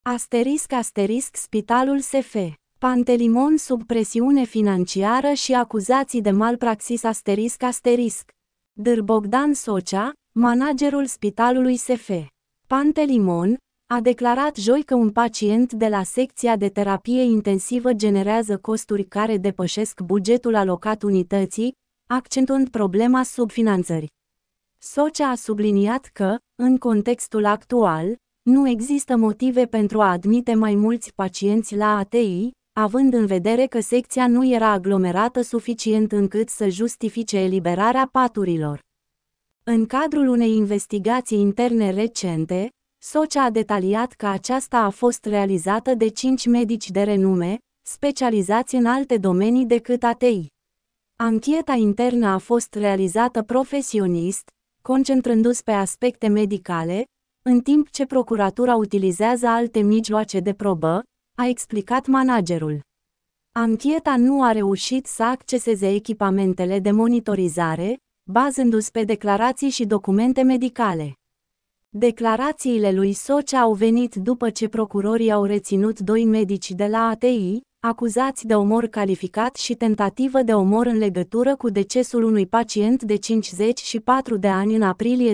Spitalul SF. Pantelimon sub presiune financiară și acuzații de malpraxis. Dr. Bogdan Socea, managerul Spitalului SF. Pantelimon, a declarat joi că un pacient de la secția de terapie intensivă generează costuri care depășesc bugetul alocat unității, accentuând problema subfinanțării. Socea a subliniat că, în contextul actual, nu există motive pentru a admite mai mulți pacienți la ATI, având în vedere că secția nu era aglomerată suficient încât să justifice eliberarea paturilor. În cadrul unei investigații interne recente, Socea a detaliat că aceasta a fost realizată de 5 medici de renume, specializați în alte domenii decât ATI. Ancheta internă a fost realizată profesionist, concentrându-se pe aspecte medicale, în timp ce procuratura utilizează alte mijloace de probă, a explicat managerul. Ancheta nu a reușit să acceseze echipamentele de monitorizare, bazându-se pe declarații și documente medicale. Declarațiile lui Socea au venit după ce procurorii au reținut 2 medici de la ATI, acuzați de omor calificat și tentativă de omor în legătură cu decesul unui pacient de 54 de ani în aprilie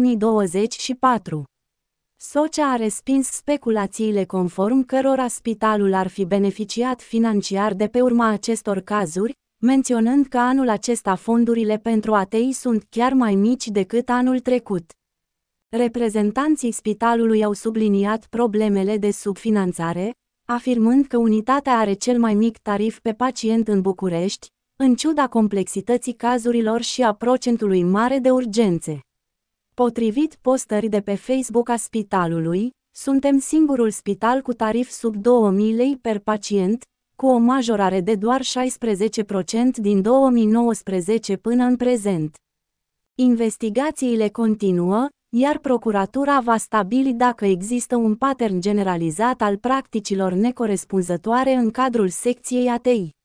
2024. Socea a respins speculațiile conform cărora spitalul ar fi beneficiat financiar de pe urma acestor cazuri, menționând că anul acesta fondurile pentru ATI sunt chiar mai mici decât anul trecut. Reprezentanții spitalului au subliniat problemele de subfinanțare, afirmând că unitatea are cel mai mic tarif pe pacient în București, în ciuda complexității cazurilor și a procentului mare de urgențe. Potrivit postării de pe Facebook a spitalului, suntem singurul spital cu tarif sub 2000 lei per pacient, cu o majorare de doar 16% din 2019 până în prezent. Investigațiile continuă, iar procuratura va stabili dacă există un pattern generalizat al practicilor necorespunzătoare în cadrul secției ATI.